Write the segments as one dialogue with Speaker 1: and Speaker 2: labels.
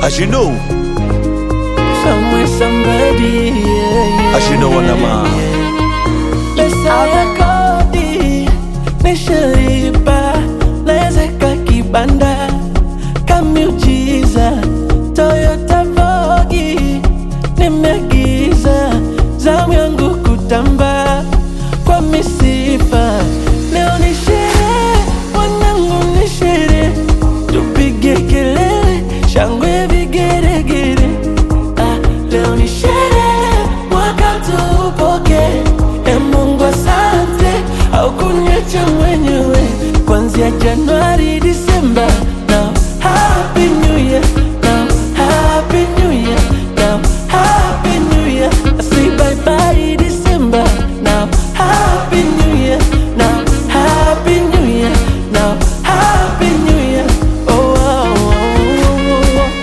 Speaker 1: As you know,
Speaker 2: somewhere, somebody, yeah.
Speaker 1: As you know, Wanama.
Speaker 2: Lesaya kodi nishalipa, naezeka kibanda kamiujiza. Toyota Vogue nimeagiza, zamu yangu kutamba kwa misifa. Leo ni sherehe, wanangu ni sherehe, tupige kelele, shangwe vigeregere. Leo ni sherehe, mwaka tupoke. Mungu asante, haukuniacha mwenyewe. Kuanzia Januari, Disemba, now Happy New Year, now Happy New Year, now Happy New Year. I say bye bye December, now Happy New Year, now Happy New Year, now Happy New Year. Oh, oh, oh, oh,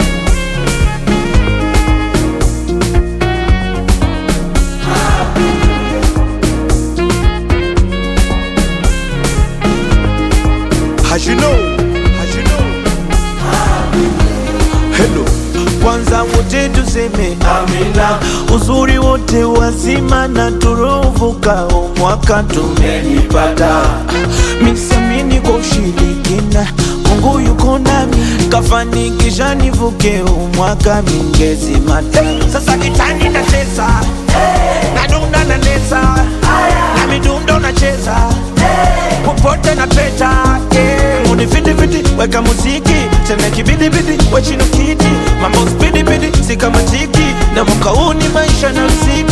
Speaker 1: As you know, hello.
Speaker 3: Kwanza wote tuseme amina, uzuri wote wazima na turuvuka umwaka tumenipata. Misamini kwa ushirikina, Mungu yuko nami, kafanikisha nivuke umwaka mingezi mata. Sasa kitani nacheza, nadunda na nesa, na midundo nacheza, popote na peta. Muni fiti fiti, weka muziki, tena kibidi bidi, wachino kiti. Mambo speedy bidi, sika matiki, na mwaka huu ni maisha na mziki.